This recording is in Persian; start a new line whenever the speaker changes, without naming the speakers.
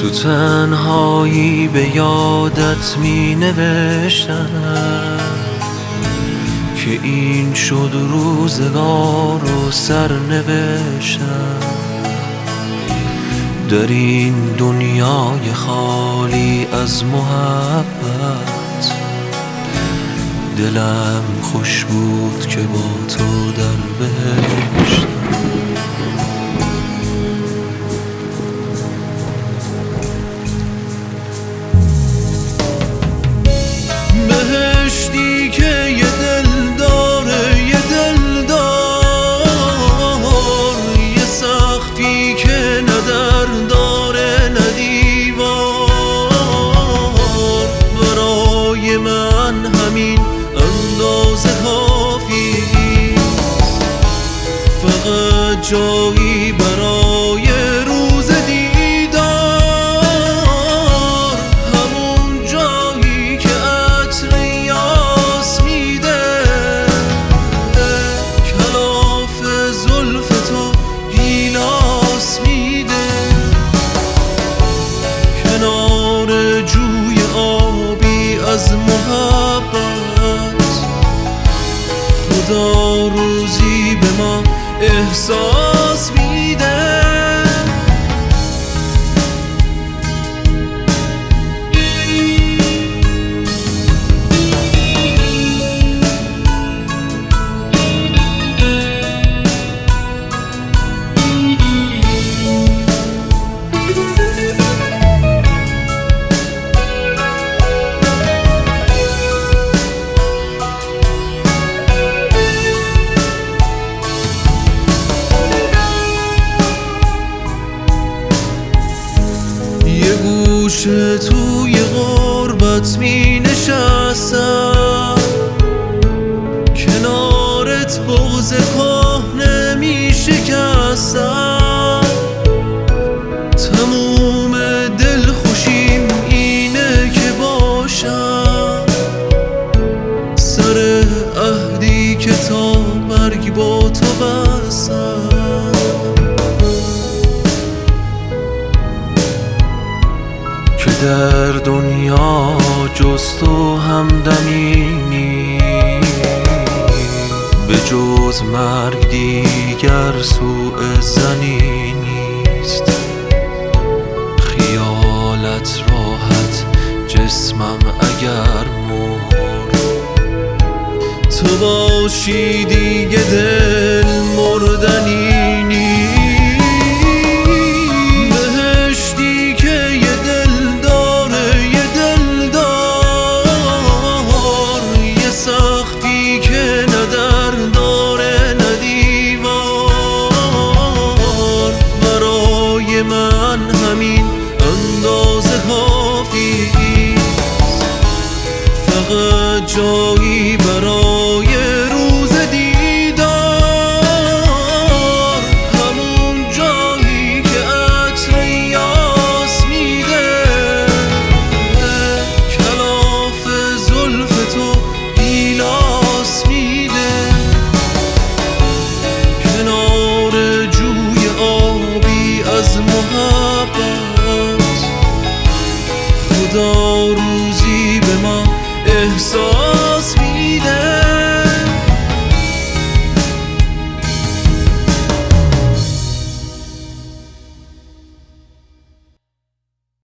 تو تنهایی به یادت می نوشتم که این شد روزگار و سرنوشتم. در این دنیای خالی از محبت دلم خوش بود که با تو در بهشتم. بهشتی که یه دل داره، یه دل دار، یه سختی که نه در داره نه دیوار. برای من همین اندازه کافیست، فقط جایی برای روز دیدار، همون جایی که عطر یاسمین کلاف زلف تو گیلاس میده، کنار جوی آبی از محبت. خدا روزی به ما احساس میده. یه گوشه توی غربت می نشستم، کنارت بغض کهنه می شکستم. تموم دل خوشیم اینه که باشم سر عهدی که تا مرگ با تو بستم. که در دنیا جز تو همدمی نیست، به جز مرگ دیگر سوء زنی نیست. خیالت راحت جسمم اگر مرد، تو باشی دیگه دل مردنی